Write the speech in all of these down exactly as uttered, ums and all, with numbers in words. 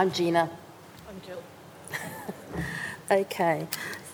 I'm Gina. I'm Jill. Okay.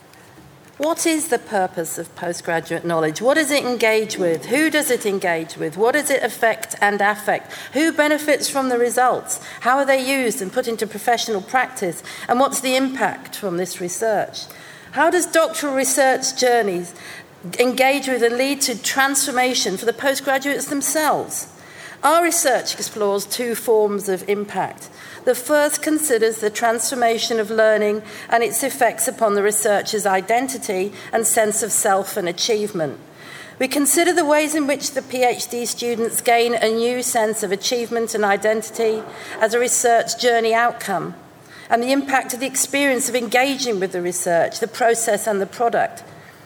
What is the purpose of postgraduate knowledge? What does it engage with? Who does it engage with? What does it affect and affect? Who benefits from the results? How are they used and put into professional practice? And what's the impact from this research? How does doctoral research journeys engage with and lead to transformation for the postgraduates themselves? Our research explores two forms of impact. The first considers the transformation of learning and its effects upon the researcher's identity and sense of self and achievement. We consider the ways in which the PhD students gain a new sense of achievement and identity as a research journey outcome, and the impact of the experience of engaging with the research, the process and the product.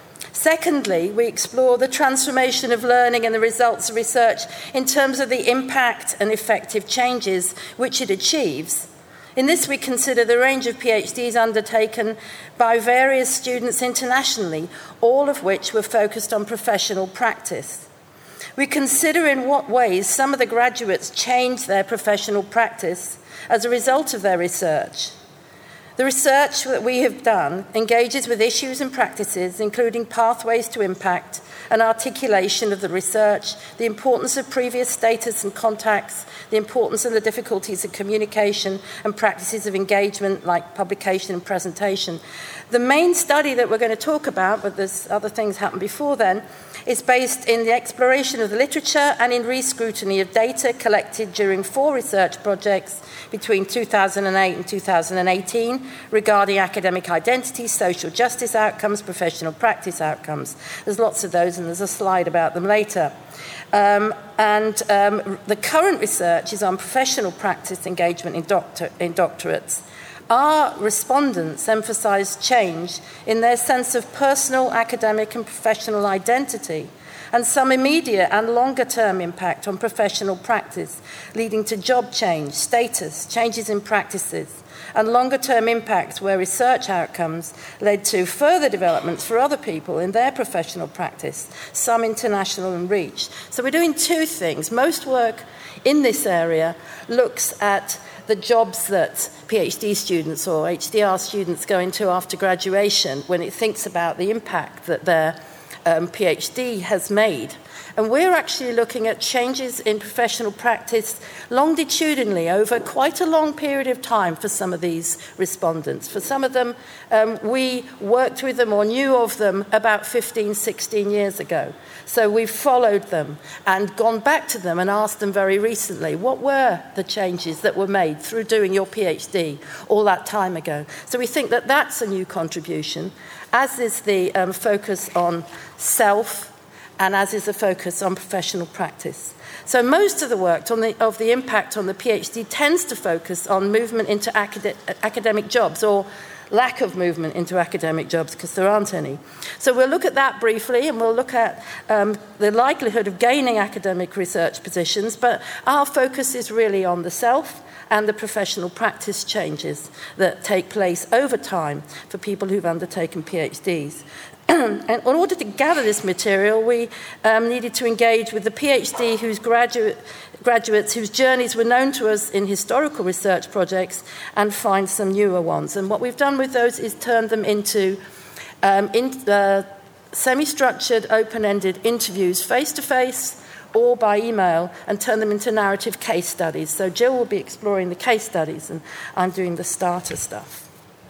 Secondly, we explore the transformation of learning and the results of research in terms of the impact and effective changes which it achieves. In this, we consider the range of PhDs undertaken by various students internationally, all of which were focused on professional practice. We consider in what ways some of the graduates changed their professional practice as a result of their research. The research that we have done engages with issues and practices, including pathways to impact, an articulation of the research, the importance of previous status and contacts, the importance and the difficulties of communication, and practices of engagement like publication and presentation. The main study that we're going to talk about, but there's other things happened before then, is based in the exploration of the literature and in re-scrutiny of data collected during four research projects between two thousand eight and two thousand eighteen regarding academic identity, social justice outcomes, professional practice outcomes. There's lots of those, and there's a slide about them later. Um, and um, the current research is on professional practice engagement in, doctor- in doctorates. Our respondents emphasise change in their sense of personal, academic and professional identity, and some immediate and longer-term impact on professional practice, leading to job change, status, changes in practices, and longer-term impacts where research outcomes led to further developments for other people in their professional practice, some international and reach. So we're doing two things. Most work in this area looks at the jobs that PhD students or H D R students go into after graduation when it thinks about the impact that their um, PhD has made. And we're actually looking at changes in professional practice longitudinally over quite a long period of time for some of these respondents. For some of them, um, we worked with them or knew of them about fifteen, sixteen years ago. So we've followed them and gone back to them and asked them very recently, what were the changes that were made through doing your PhD all that time ago? So we think that that's a new contribution, as is the um, focus on self, and as is the focus on professional practice. So most of the work on the, of the impact on the PhD tends to focus on movement into acad- academic jobs, or lack of movement into academic jobs, because there aren't any. So we'll look at that briefly, and we'll look at um, the likelihood of gaining academic research positions, but our focus is really on the self and the professional practice changes that take place over time for people who've undertaken PhDs. And in order to gather this material, we um, needed to engage with the PhD whose graduate, graduates whose journeys were known to us in historical research projects and find some newer ones. And what we've done with those is turn them into um, in, uh, semi-structured, open-ended interviews face-to-face or by email, and turn them into narrative case studies. So Jill will be exploring the case studies, and I'm doing the starter stuff.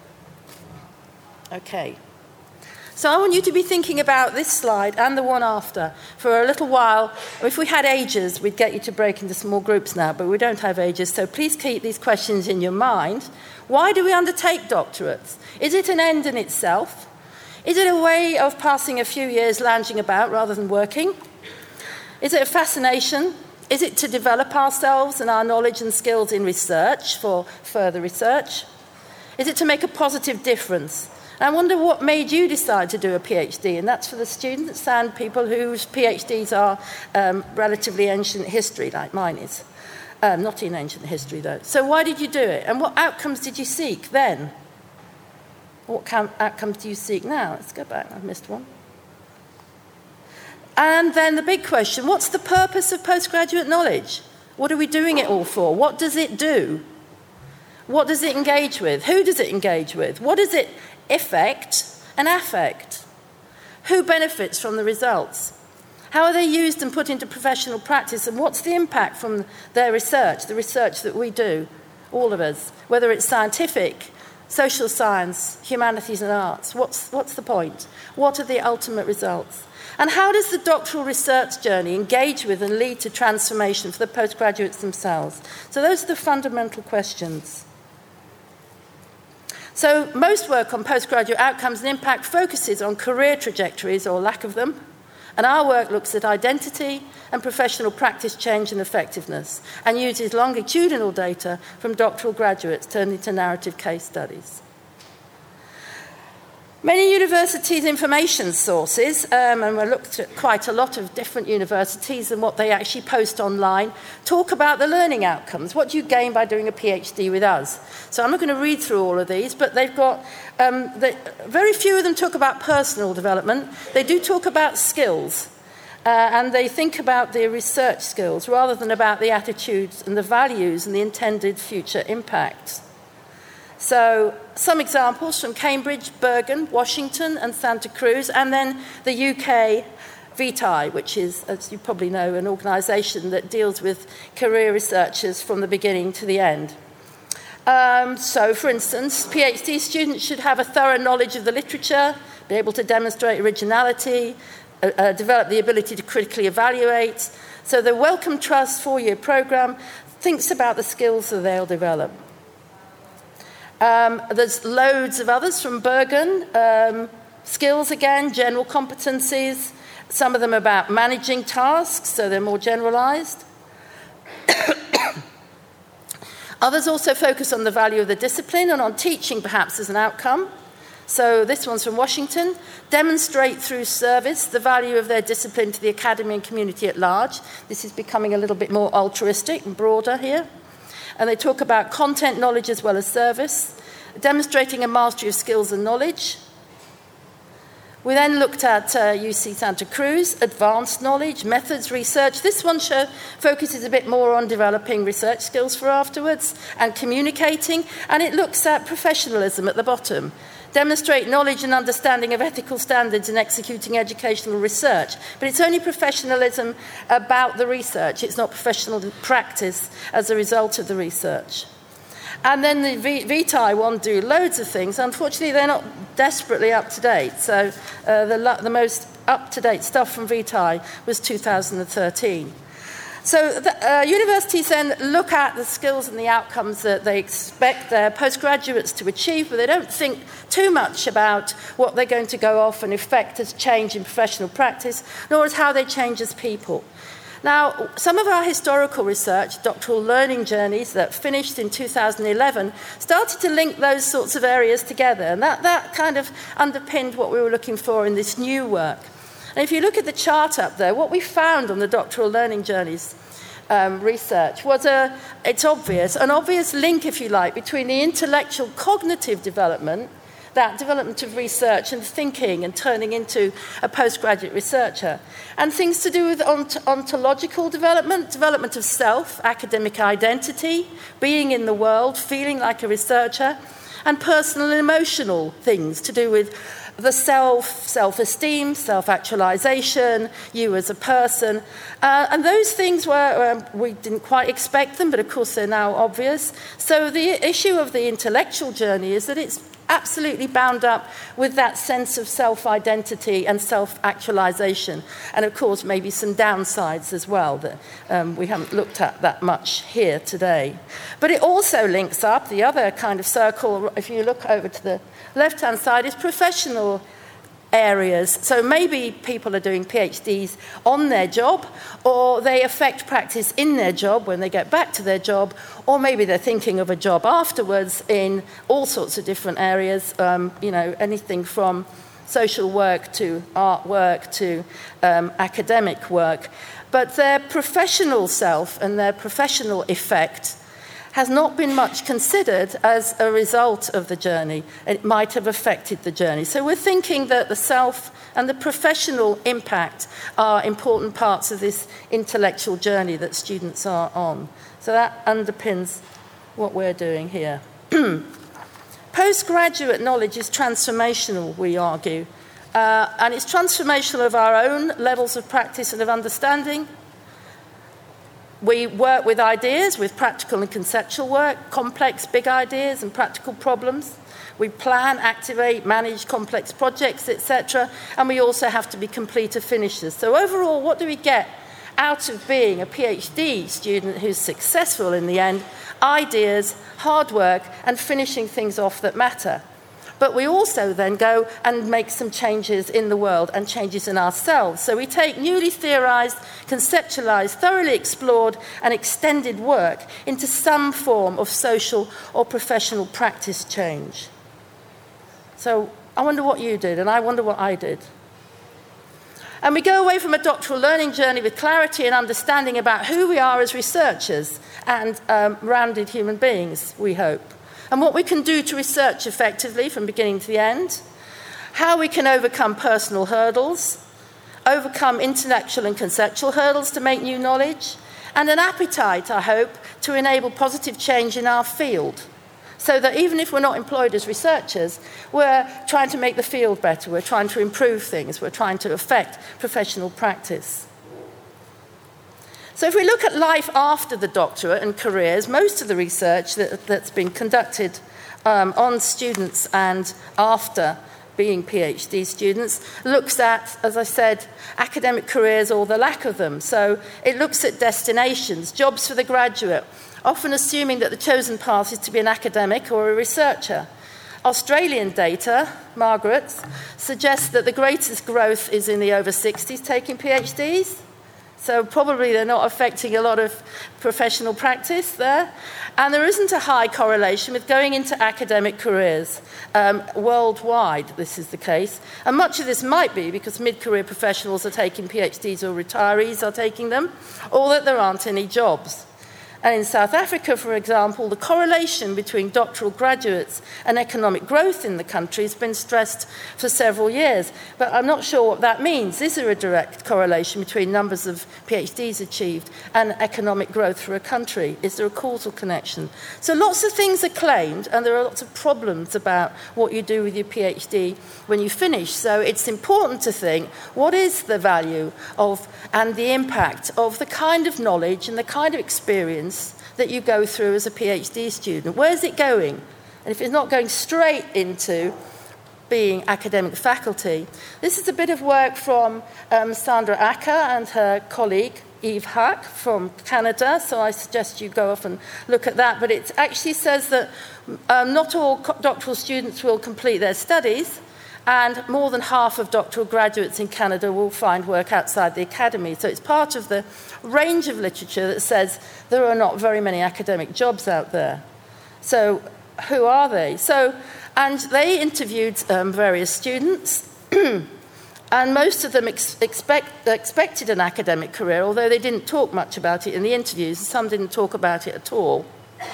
Okay. So I want you to be thinking about this slide and the one after for a little while. If we had ages, we'd get you to break into small groups now, but we don't have ages, so please keep these questions in your mind. Why do we undertake doctorates? Is it an end in itself? Is it a way of passing a few years lounging about rather than working? Is it a fascination? Is it to develop ourselves and our knowledge and skills in research for further research? Is it to make a positive difference? I wonder what made you decide to do a PhD, and that's for the students and people whose PhDs are um, relatively ancient history, like mine is. Um, not in ancient history, though. So why did you do it, and what outcomes did you seek then? What com- outcomes do you seek now? Let's go back, I've missed one. And then the big question, what's the purpose of postgraduate knowledge? What are we doing it all for? What does it do? What does it engage with? Who does it engage with? What does it affect and affect? Who benefits from the results? How are they used and put into professional practice, and what's the impact from their research, the research that we do, all of us, whether it's scientific, social science, humanities and arts? What's, what's the point? What are the ultimate results? And how does the doctoral research journey engage with and lead to transformation for the postgraduates themselves? So those are the fundamental questions. So most work on postgraduate outcomes and impact focuses on career trajectories or lack of them. And our work looks at identity and professional practice change and effectiveness and uses longitudinal data from doctoral graduates turned into narrative case studies. Many universities' information sources, um, and we looked at quite a lot of different universities and what they actually post online, talk about the learning outcomes. What do you gain by doing a PhD with us? So I'm not going to read through all of these, but they've got, um, they, very few of them talk about personal development. They do talk about skills, uh, and they think about the research skills rather than about the attitudes and the values and the intended future impacts. So some examples from Cambridge, Bergen, Washington and Santa Cruz, and then the U K VITAI, which is, as you probably know, an organisation that deals with career researchers from the beginning to the end. Um, so, for instance, PhD students should have a thorough knowledge of the literature, be able to demonstrate originality, uh, uh, develop the ability to critically evaluate. So the Wellcome Trust four-year programme thinks about the skills that they'll develop. Um, there's loads of others from Bergen. Um, skills again, general competencies. Some of them about managing tasks, so they're more generalised. Others also focus on the value of the discipline and on teaching perhaps as an outcome. So this one's from Washington. Demonstrate through service the value of their discipline to the academy and community at large. This is becoming a little bit more altruistic and broader here. And they talk about content knowledge as well as service, demonstrating a mastery of skills and knowledge. We then looked at uh, U C Santa Cruz, advanced knowledge, methods, research. This one show, focuses a bit more on developing research skills for afterwards and communicating, and it looks at professionalism at the bottom. Demonstrate knowledge and understanding of ethical standards in executing educational research. But it's only professionalism about the research. It's not professional practice as a result of the research. And then the v- VITAI want to do loads of things. Unfortunately, they're not desperately up to date. So uh, the, the most up-to-date stuff from VITAI was two thousand thirteen. So the, uh, universities then look at the skills and the outcomes that they expect their postgraduates to achieve, but they don't think too much about what they're going to go off and affect as change in professional practice, nor as how they change as people. Now, some of our historical research, doctoral learning journeys that finished in two thousand eleven, started to link those sorts of areas together, and that, that kind of underpinned what we were looking for in this new work. And if you look at the chart up there, what we found on the doctoral learning journeys um, research was a, it's obvious, an obvious link, if you like, between the intellectual cognitive development, that development of research and thinking and turning into a postgraduate researcher, and things to do with ont- ontological development, development of self, academic identity, being in the world, feeling like a researcher, and personal and emotional things to do with the self, self-esteem, self-actualization, you as a person. Uh, and those things were, um, we didn't quite expect them, but of course they're now obvious. So the issue of the intellectual journey is that it's absolutely bound up with that sense of self-identity and self-actualization. And of course, maybe some downsides as well that um, we haven't looked at that much here today. But it also links up, the other kind of circle, if you look over to the left-hand side, is professional areas. So maybe people are doing PhDs on their job, or they affect practice in their job when they get back to their job, or maybe they're thinking of a job afterwards in all sorts of different areas, um, you know, anything from social work to art work to um, academic work. But their professional self and their professional effect has not been much considered as a result of the journey. It might have affected the journey. So we're thinking that the self and the professional impact are important parts of this intellectual journey that students are on. So that underpins what we're doing here. Postgraduate knowledge is transformational, we argue, uh, and it's transformational of our own levels of practice and of understanding. We work with ideas, with practical and conceptual work, complex big ideas and practical problems. We plan, activate, manage complex projects, et cetera, and we also have to be completer finishers. So overall, what do we get out of being a PhD student who's successful in the end? Ideas, hard work, and finishing things off that matter. But we also then go and make some changes in the world and changes in ourselves. So we take newly theorized, conceptualized, thoroughly explored, and extended work into some form of social or professional practice change. So I wonder what you did, and I wonder what I did. And we go away from a doctoral learning journey with clarity and understanding about who we are as researchers and um, rounded human beings, we hope. And what we can do to research effectively from beginning to the end, how we can overcome personal hurdles, overcome intellectual and conceptual hurdles to make new knowledge, and an appetite, I hope, to enable positive change in our field. So that even if we're not employed as researchers, we're trying to make the field better, we're trying to improve things, we're trying to affect professional practice. So if we look at life after the doctorate and careers, most of the research that, that's been conducted um, on students and after being PhD students looks at, as I said, academic careers or the lack of them. So it looks at destinations, jobs for the graduate, often assuming that the chosen path is to be an academic or a researcher. Australian data, Margaret's, suggests that the greatest growth is in the over sixties taking PhDs. So probably they're not affecting a lot of professional practice there. And there isn't a high correlation with going into academic careers. Um, worldwide, this is the case. And much of this might be because mid-career professionals are taking PhDs or retirees are taking them, or that there aren't any jobs. And in South Africa, for example, the correlation between doctoral graduates and economic growth in the country has been stressed for several years. But I'm not sure what that means. Is there a direct correlation between numbers of PhDs achieved and economic growth for a country? Is there a causal connection? So lots of things are claimed, and there are lots of problems about what you do with your PhD when you finish. So it's important to think, what is the value of and the impact of the kind of knowledge and the kind of experience that you go through as a PhD student? Where's it going? And if it's not going straight into being academic faculty, this is a bit of work from um, Sandra Acker and her colleague Eve Hack from Canada, so I suggest you go off and look at that. But it actually says that um, not all doctoral students will complete their studies, and more than half of doctoral graduates in Canada will find work outside the academy. So it's part of the range of literature that says there are not very many academic jobs out there. So who are they? So, and they interviewed um, various students, and most of them ex- expect, expected an academic career, although they didn't talk much about it in the interviews, and some didn't talk about it at all.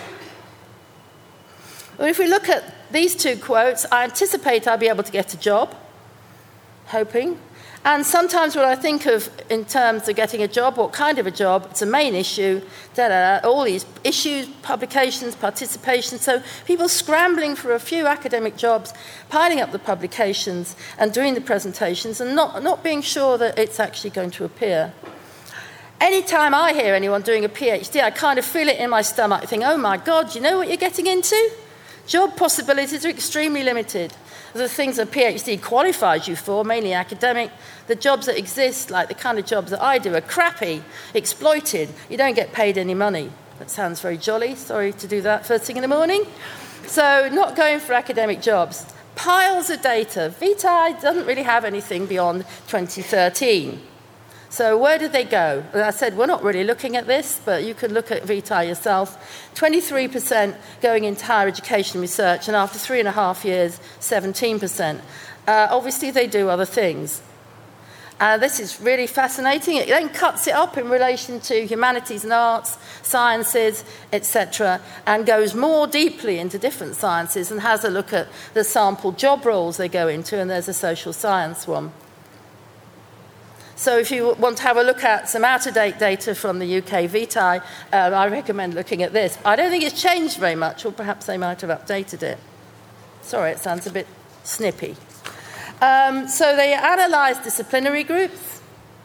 Well, if we look at these two quotes, I anticipate I'll be able to get a job, hoping. And sometimes when I think of, in terms of getting a job, what kind of a job, it's a main issue, da, da, da, all these issues, publications, participation. So people scrambling for a few academic jobs, piling up the publications and doing the presentations and not, not being sure that it's actually going to appear. Anytime I hear anyone doing a PhD, I kind of feel it in my stomach. I think, oh my God, you know what you're getting into? Job possibilities are extremely limited. The things a PhD qualifies you for, mainly academic, the jobs that exist, like the kind of jobs that I do, are crappy, exploited. You don't get paid any money. That sounds very jolly. Sorry to do that first thing in the morning. So not going for academic jobs. Piles of data. Vitae doesn't really have anything beyond twenty thirteen. So where did they go? As I said, we're not really looking at this, but you could look at Vitae yourself. twenty-three percent going into higher education research, and after three and a half years, seventeen percent. Uh, obviously, they do other things. Uh, this is really fascinating. It then cuts it up in relation to humanities and arts, sciences, et cetera, and goes more deeply into different sciences and has a look at the sample job roles they go into, and there's a social science one. So if you want to have a look at some out-of-date data from the U K Vitae, um, I recommend looking at this. I don't think it's changed very much, or perhaps they might have updated it. Sorry, it sounds a bit snippy. Um, so they analysed disciplinary groups.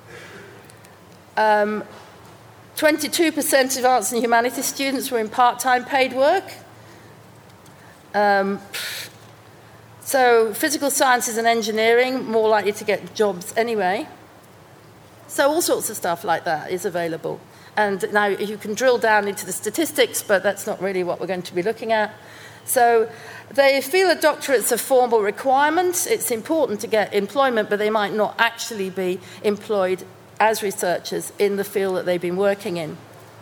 Um, twenty-two percent of arts and humanities students were in part-time paid work. Um, so physical sciences and engineering, more likely to get jobs anyway. So all sorts of stuff like that is available. And now you can drill down into the statistics, but that's not really what we're going to be looking at. So they feel a doctorate's a formal requirement. It's important to get employment, but they might not actually be employed as researchers in the field that they've been working in.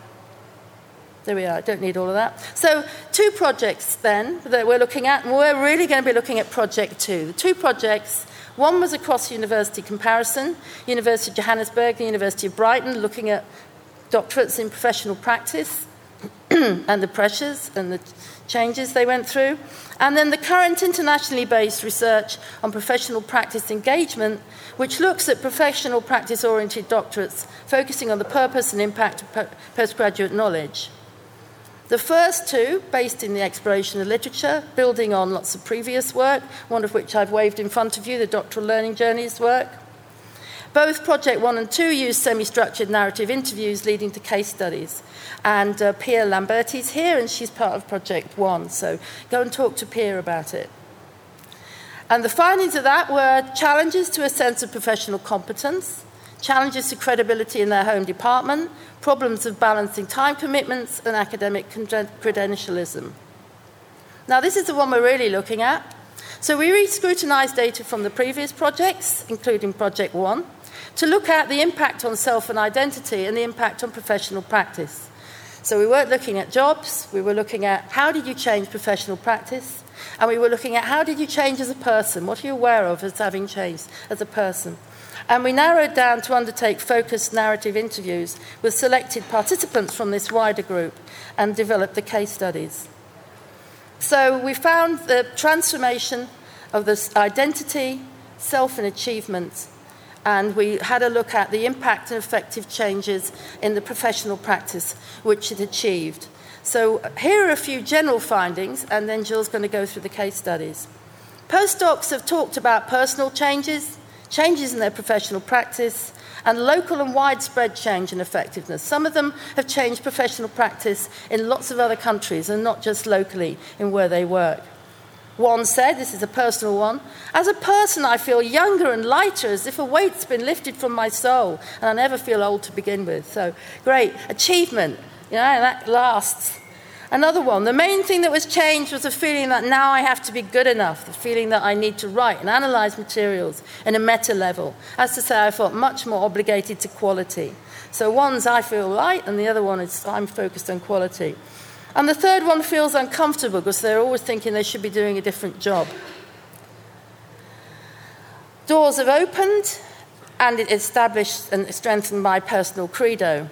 There we are, I don't need all of that. So two projects then that we're looking at, and we're really going to be looking at project two. The two projects, one was a cross-university comparison, University of Johannesburg, the University of Brighton, looking at doctorates in professional practice and the pressures and the changes they went through. And then the current internationally based research on professional practice engagement, which looks at professional practice-oriented doctorates, focusing on the purpose and impact of postgraduate knowledge. The first two, based in the exploration of literature, building on lots of previous work, one of which I've waved in front of you, the Doctoral Learning Journeys work. Both Project one and two use semi-structured narrative interviews leading to case studies. And uh, Pia Lamberti's here, and she's part of Project one, so go and talk to Pia about it. And the findings of that were challenges to a sense of professional competence, challenges to credibility in their home department, problems of balancing time commitments, and academic credentialism. Now, this is the one we're really looking at. So we re-scrutinised data from the previous projects, including Project one, to look at the impact on self and identity and the impact on professional practice. So we weren't looking at jobs, we were looking at how did you change professional practice, and we were looking at how did you change as a person, what are you aware of as having changed as a person. And we narrowed down to undertake focused narrative interviews with selected participants from this wider group and developed the case studies. So we found the transformation of this identity, self and achievement, and we had a look at the impact and effective changes in the professional practice which it achieved. So here are a few general findings, and then Jill's going to go through the case studies. Postdocs have talked about personal changes, changes in their professional practice, and local and widespread change in effectiveness. Some of them have changed professional practice in lots of other countries and not just locally in where they work. One said, this is a personal one, as a person I feel younger and lighter, as if a weight's been lifted from my soul, and I never feel old to begin with. So, great. Achievement, you know, and that lasts. Another one, the main thing that was changed was the feeling that now I have to be good enough, the feeling that I need to write and analyse materials in a meta level. As to say, I felt much more obligated to quality. So one's I feel light, and the other one is I'm focused on quality. And the third one feels uncomfortable because they're always thinking they should be doing a different job. Doors have opened, and it established and strengthened my personal credo.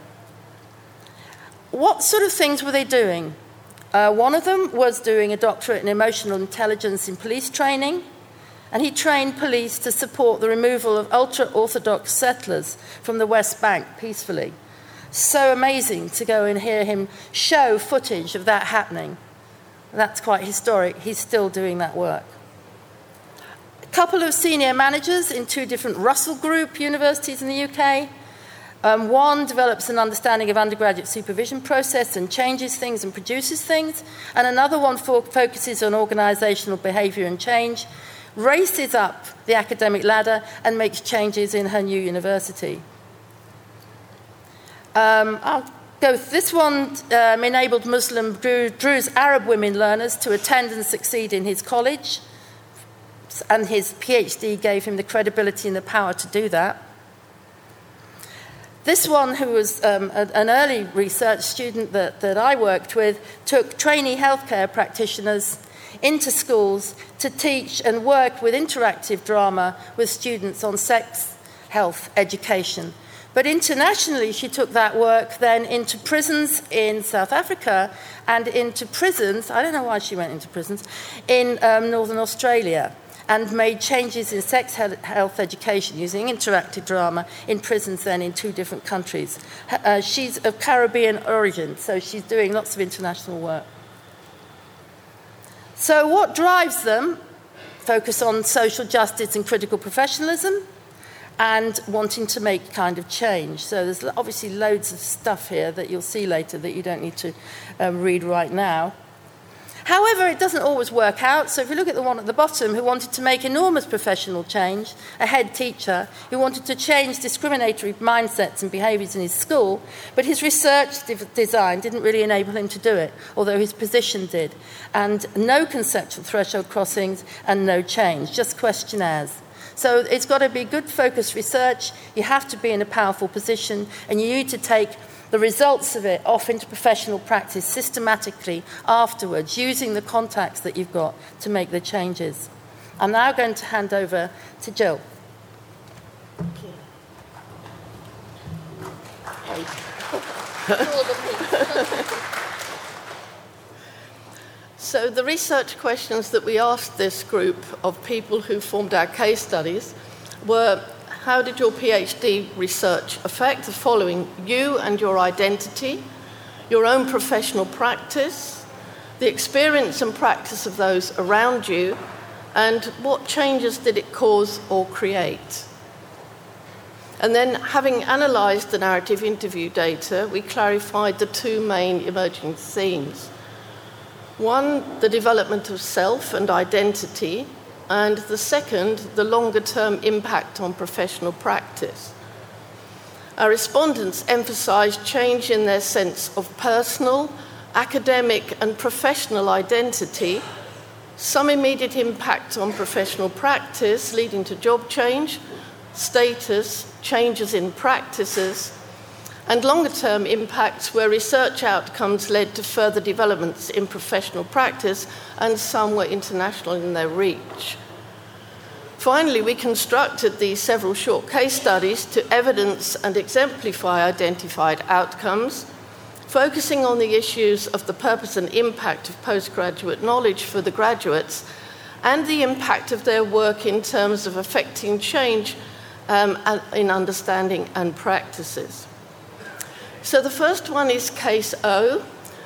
What sort of things were they doing? Uh, one of them was doing a doctorate in emotional intelligence in police training, and he trained police to support the removal of ultra-Orthodox settlers from the West Bank peacefully. So amazing to go and hear him show footage of that happening. That's quite historic. He's still doing that work. A couple of senior managers in two different Russell Group universities in the U K. Um, one develops an understanding of undergraduate supervision process and changes things and produces things, and another one fo- focuses on organisational behaviour and change, races up the academic ladder and makes changes in her new university. Um, I'll go. This one um, enabled Muslim Dru- Druze Arab women learners to attend and succeed in his college, and his PhD gave him the credibility and the power to do that. This one, who was um, a, an early research student that, that I worked with, took trainee healthcare practitioners into schools to teach and work with interactive drama with students on sex, health, education. But internationally, she took that work then into prisons in South Africa and into prisons, I don't know why she went into prisons, in um, Northern Australia. and made changes in sex health education using interactive drama in prisons then in two different countries. Uh, she's of Caribbean origin, so she's doing lots of international work. So what drives them? Focus on social justice and critical professionalism, and wanting to make kind of change. So there's obviously loads of stuff here that you'll see later that you don't need to um, read right now. However, it doesn't always work out. So if you look at the one at the bottom, who wanted to make enormous professional change, a head teacher who wanted to change discriminatory mindsets and behaviours in his school, but his research de- design didn't really enable him to do it, although his position did. And no conceptual threshold crossings and no change, just questionnaires. So it's got to be good focused research, you have to be in a powerful position, and you need to take the results of it off into professional practice systematically afterwards, using the contacts that you've got to make the changes. I'm now going to hand over to Jill. Thank you. So the research questions that we asked this group of people who formed our case studies were: how did your PhD research affect the following: you and your identity, your own professional practice, the experience and practice of those around you, and what changes did it cause or create? And then, having analysed the narrative interview data, we clarified the two main emerging themes. One, the development of self and identity, and the second, the longer-term impact on professional practice. Our respondents emphasised change in their sense of personal, academic and professional identity, some immediate impact on professional practice leading to job change, status, changes in practices, and longer-term impacts where research outcomes led to further developments in professional practice, and some were international in their reach. Finally, we constructed these several short case studies to evidence and exemplify identified outcomes, focusing on the issues of the purpose and impact of postgraduate knowledge for the graduates, and the impact of their work in terms of affecting change um, in understanding and practices. So the first one is case O.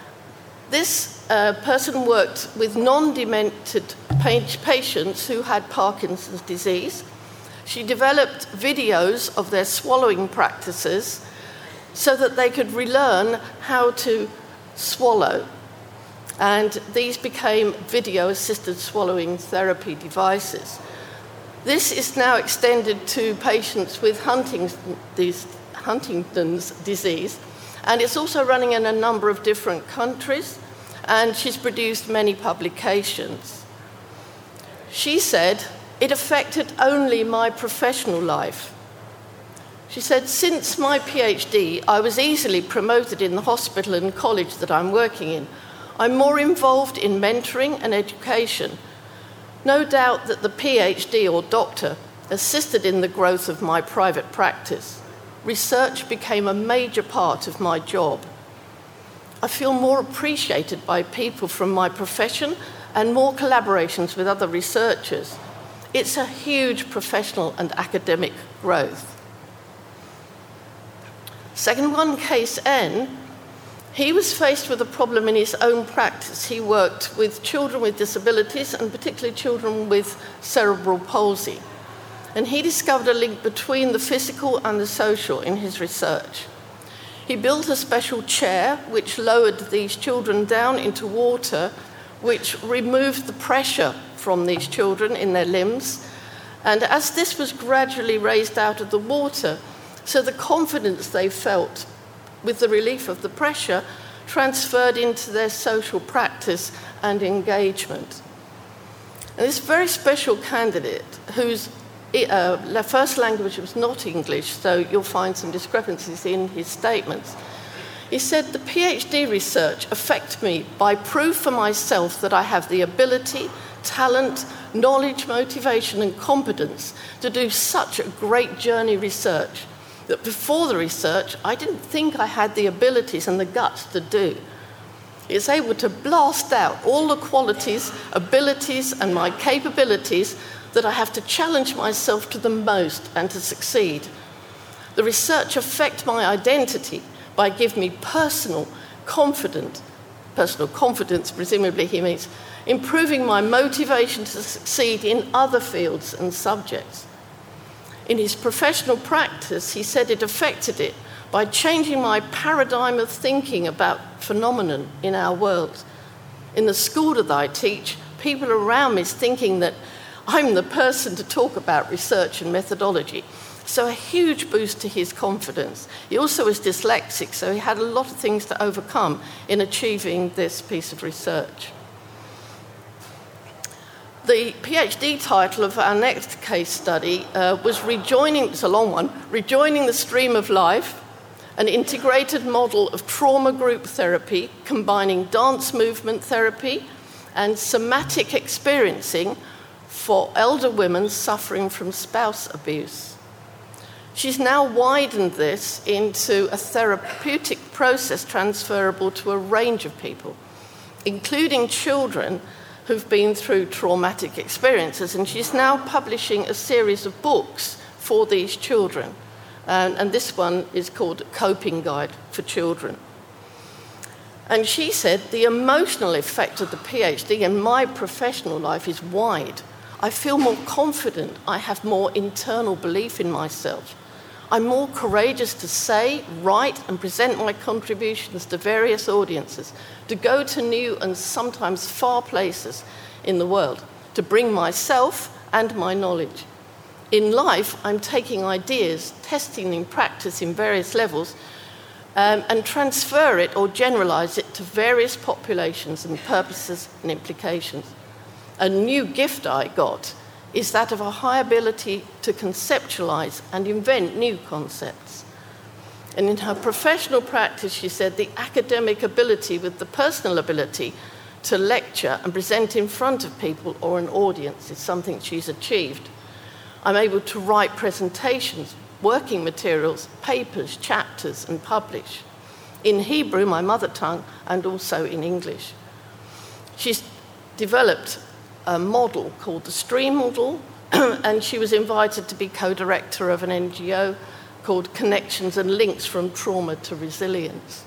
This uh, person worked with non-demented patients who had Parkinson's disease. She developed videos of their swallowing practices so that they could relearn how to swallow. And these became video-assisted swallowing therapy devices. This is now extended to patients with Huntington's Huntington's disease, and it's also running in a number of different countries, and she's produced many publications. She said, "It affected only my professional life." She said, "Since my PhD, I was easily promoted in the hospital and college that I'm working in. I'm more involved in mentoring and education. No doubt that the PhD or doctor assisted in the growth of my private practice. Research became a major part of my job. I feel more appreciated by people from my profession and more collaborations with other researchers. It's a huge professional and academic growth." Second one, case N. He was faced with a problem in his own practice. He worked with children with disabilities, and particularly children with cerebral palsy. And he discovered a link between the physical and the social in his research. He built a special chair which lowered these children down into water, which removed the pressure from these children in their limbs. And as this was gradually raised out of the water, so the confidence they felt with the relief of the pressure transferred into their social practice and engagement. And this very special candidate, whose uh, first language was not English, so you'll find some discrepancies in his statements, he said, "The PhD research affected me by proof for myself that I have the ability, talent, knowledge, motivation, and competence to do such a great journey research that before the research, I didn't think I had the abilities and the guts to do. It's able to blast out all the qualities, abilities, and my capabilities that I have to challenge myself to the most and to succeed. The research affects my identity by giving me personal confidence, personal confidence, presumably he means, improving my motivation to succeed in other fields and subjects. In his professional practice, he said it affected it by changing my paradigm of thinking about phenomenon in our world. In the school that I teach, people around me is thinking that I'm the person to talk about research and methodology. So a huge boost to his confidence. He also was dyslexic, so he had a lot of things to overcome in achieving this piece of research. The PhD title of our next case study uh, was Rejoining, it's a long one, Rejoining the Stream of Life, an integrated model of trauma group therapy combining dance movement therapy and somatic experiencing for elder women suffering from spouse abuse. She's now widened this into a therapeutic process transferable to a range of people, including children who've been through traumatic experiences, and she's now publishing a series of books for these children. Um, and this one is called Coping Guide for Children. And she said, the emotional effect of the PhD in my professional life is wide. I feel more confident. I have more internal belief in myself. I'm more courageous to say, write, and present my contributions to various audiences, to go to new and sometimes far places in the world, to bring myself and my knowledge. In life, I'm taking ideas, testing in practice in various levels, um, and transfer it or generalize it to various populations and purposes and implications. A new gift I got is that of a high ability to conceptualize and invent new concepts. And in her professional practice, she said, the academic ability with the personal ability to lecture and present in front of people or an audience is something she's achieved. I'm able to write presentations, working materials, papers, chapters, and publish in Hebrew, my mother tongue, and also in English. She's developed a model called the STREAM model, and she was invited to be co-director of an N G O called Connections and Links from Trauma to Resilience.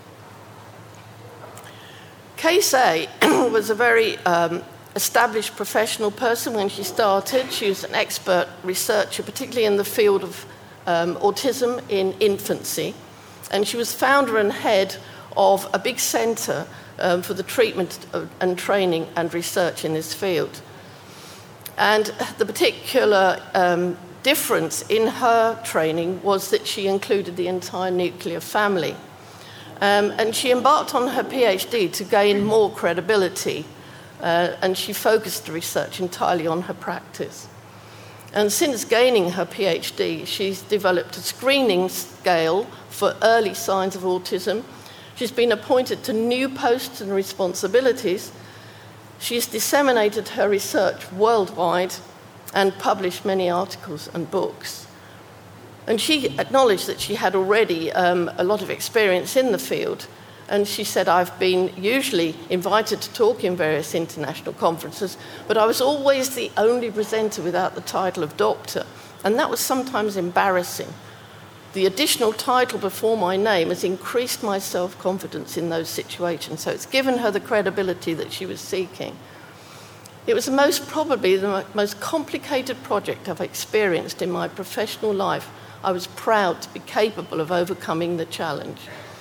Case A was a very um, established professional person when she started. She was an expert researcher, particularly in the field of um, autism in infancy, and she was founder and head of a big centre Um, for the treatment and training and research in this field. And the particular um, difference in her training was that she included the entire nuclear family. Um, and she embarked on her PhD to gain more credibility, uh, and she focused the research entirely on her practice. And since gaining her PhD, she's developed a screening scale for early signs of autism. She's been appointed to new posts and responsibilities. She's disseminated her research worldwide and published many articles and books. And she acknowledged that she had already um, a lot of experience in the field. And she said, I've been usually invited to talk in various international conferences, but I was always the only presenter without the title of doctor. And that was sometimes embarrassing. The additional title before my name has increased my self-confidence in those situations, so it's given her the credibility that she was seeking. It was most probably the most complicated project I've experienced in my professional life. I was proud to be capable of overcoming the challenge.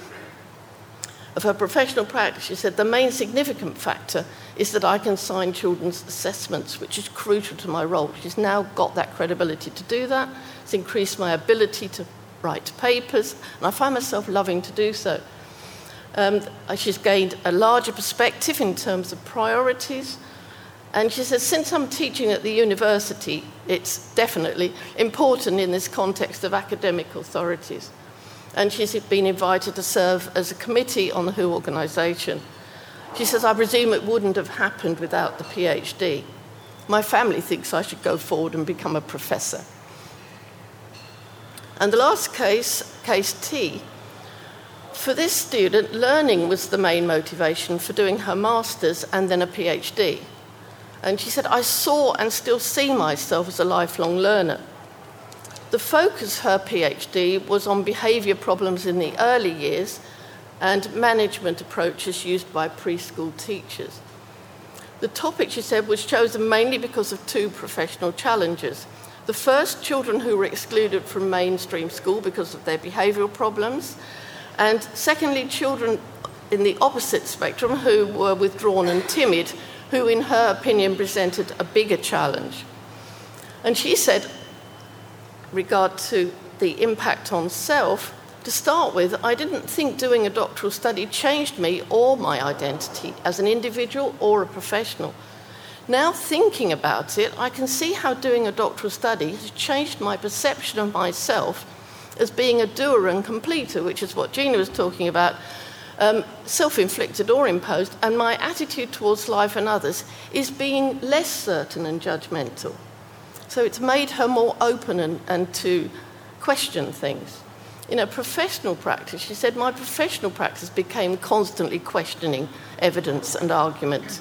Of her professional practice, she said, the main significant factor is that I can sign children's assessments, which is crucial to my role. She's now got that credibility to do that. It's increased my ability to write papers, and I find myself loving to do so. Um, she's gained a larger perspective in terms of priorities, and she says, since I'm teaching at the university, it's definitely important in this context of academic authorities. And she's been invited to serve as a committee on the W H O organisation. She says, I presume it wouldn't have happened without the PhD. My family thinks I should go forward and become a professor. And the last case, case T, for this student, learning was the main motivation for doing her master's and then a PhD. And she said, I saw and still see myself as a lifelong learner. The focus of her PhD was on behaviour problems in the early years and management approaches used by preschool teachers. The topic, she said, was chosen mainly because of two professional challenges. The first, children who were excluded from mainstream school because of their behavioural problems, and secondly, children in the opposite spectrum who were withdrawn and timid, who in her opinion presented a bigger challenge. And she said, regard to the impact on self, to start with, I didn't think doing a doctoral study changed me or my identity as an individual or a professional. Now thinking about it, I can see how doing a doctoral study has changed my perception of myself as being a doer and completer, which is what Gina was talking about, um, self-inflicted or imposed, and my attitude towards life and others is being less certain and judgmental. So it's made her more open and, and to question things. In her professional practice, she said, my professional practice became constantly questioning evidence and argument.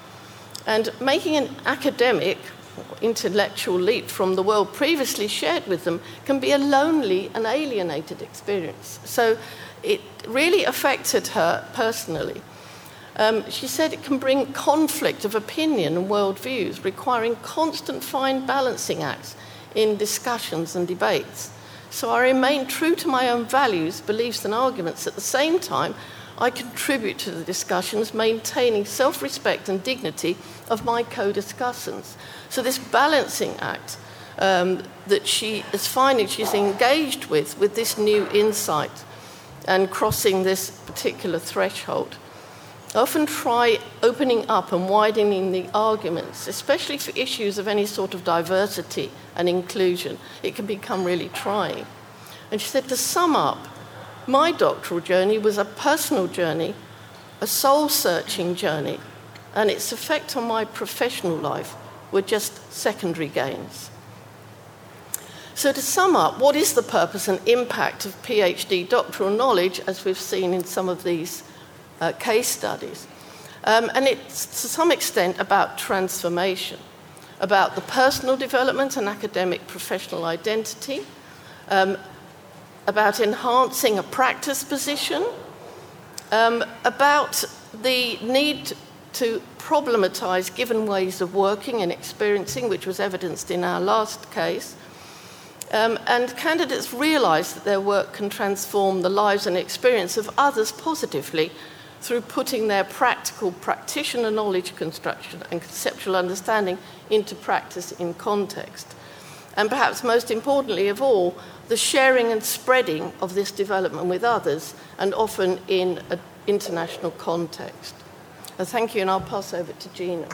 And making an academic intellectual leap from the world previously shared with them can be a lonely and alienated experience. So it really affected her personally. Um, she said it can bring conflict of opinion and worldviews, requiring constant fine balancing acts in discussions and debates. So I remain true to my own values, beliefs and arguments. At the same time, I contribute to the discussions, maintaining self-respect and dignity of my co-discussants. So this balancing act um, that she is finding she's engaged with, with this new insight and crossing this particular threshold. I often try opening up and widening the arguments, especially for issues of any sort of diversity and inclusion. It can become really trying. And she said, to sum up, my doctoral journey was a personal journey, a soul-searching journey, and its effect on my professional life were just secondary gains. So to sum up, what is the purpose and impact of PhD doctoral knowledge, as we've seen in some of these uh, case studies? Um, and it's to some extent about transformation, about the personal development and academic professional identity, um, about enhancing a practice position, um, about the need to problematize given ways of working and experiencing, which was evidenced in our last case. Um, and candidates realize that their work can transform the lives and experience of others positively through putting their practical practitioner knowledge construction and conceptual understanding into practice in context. And perhaps most importantly of all, the sharing and spreading of this development with others, and often in an international context. Uh, thank you, and I'll pass over to Gina.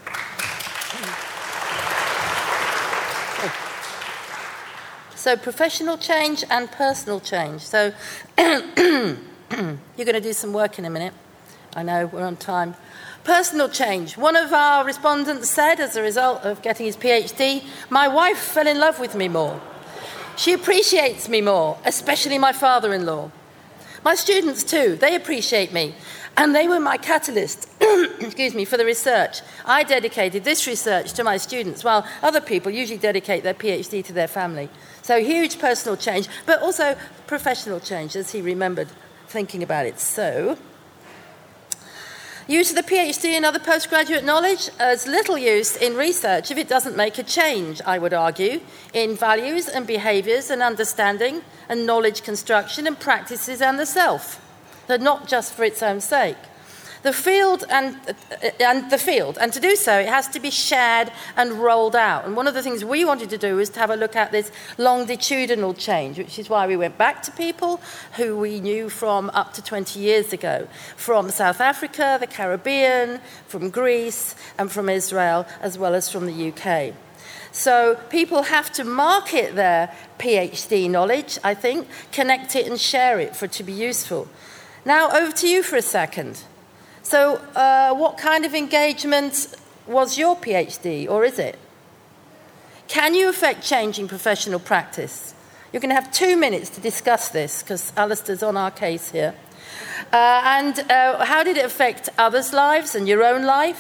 So professional change and personal change. So you're going to do some work in a minute. I know, we're on time. Personal change. One of our respondents said, as a result of getting his PhD, my wife fell in love with me more. She appreciates me more, especially my father-in-law. My students too, they appreciate me. And they were my catalyst, excuse me, for the research. I dedicated this research to my students, while other people usually dedicate their PhD to their family. So huge personal change, but also professional change, as he remembered thinking about it. So, use of the PhD and other postgraduate knowledge as little use in research if it doesn't make a change, I would argue, in values and behaviours and understanding and knowledge construction and practices and the self. They're not just for its own sake. The field and, uh, and the field, and to do so, it has to be shared and rolled out. And one of the things we wanted to do was to have a look at this longitudinal change, which is why we went back to people who we knew from up to twenty years ago, from South Africa, the Caribbean, from Greece, and from Israel, as well as from the U K. So people have to market their PhD knowledge, I think, connect it and share it for it to be useful. Now, over to you for a second. So uh, what kind of engagement was your PhD, or is it? Can you affect change in professional practice? You're going to have two minutes to discuss this, because Alistair's on our case here. Uh, and uh, how did it affect others' lives and your own life?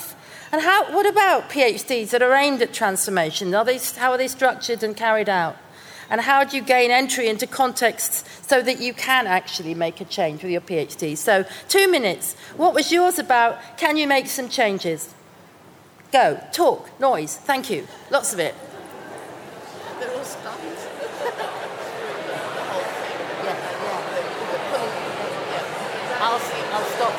And how, what about PhDs that are aimed at transformation? Are they, how are they structured and carried out? And how do you gain entry into contexts so that you can actually make a change with your PhD? So, two minutes. What was yours about? Can you make some changes? Go. Talk. Noise. Thank you. Lots of it. They're all stopped. Yeah, yeah. I'll, I'll stop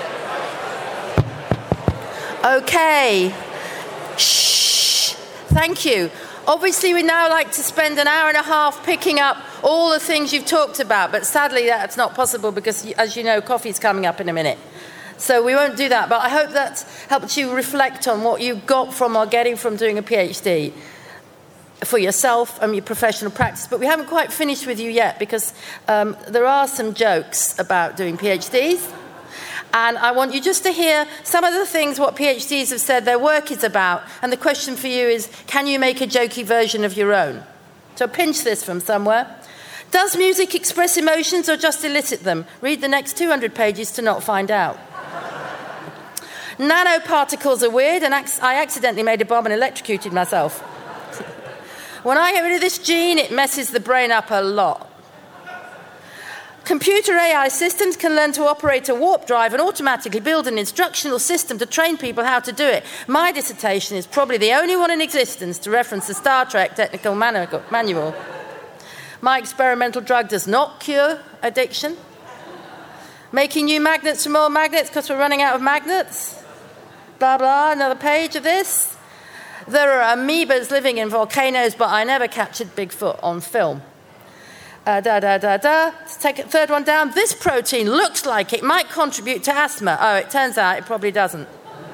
things. Okay. Shh. Thank you. Obviously, we now like to spend an hour and a half picking up all the things you've talked about, but sadly that's not possible because, as you know, coffee's coming up in a minute. So we won't do that, but I hope that's helped you reflect on what you got from or getting from doing a PhD for yourself and your professional practice. But we haven't quite finished with you yet because um, there are some jokes about doing PhDs. And I want you just to hear some of the things what PhDs have said their work is about. And the question for you is, can you make a jokey version of your own? So pinch this from somewhere. Does music express emotions or just elicit them? Read the next two hundred pages to not find out. Nanoparticles are weird, and I accidentally made a bomb and electrocuted myself. When I get rid of this gene, it messes the brain up a lot. Computer A I systems can learn to operate a warp drive and automatically build an instructional system to train people how to do it. My dissertation is probably the only one in existence to reference the Star Trek technical manual. My experimental drug does not cure addiction. Making new magnets from old magnets because we're running out of magnets. Blah, blah, another page of this. There are amoebas living in volcanoes, but I never captured Bigfoot on film. Uh, da, da, da, da. Let's take a third one down. This protein looks like it might contribute to asthma. Oh, it turns out it probably doesn't.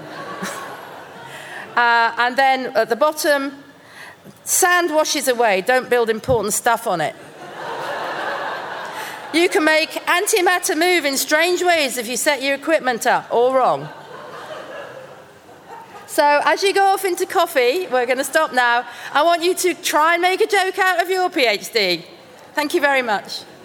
uh, and then at the bottom, sand washes away. Don't build important stuff on it. You can make antimatter move in strange ways if you set your equipment up. All wrong. So as you go off into coffee, we're going to stop now. I want you to try and make a joke out of your PhD. Thank you very much.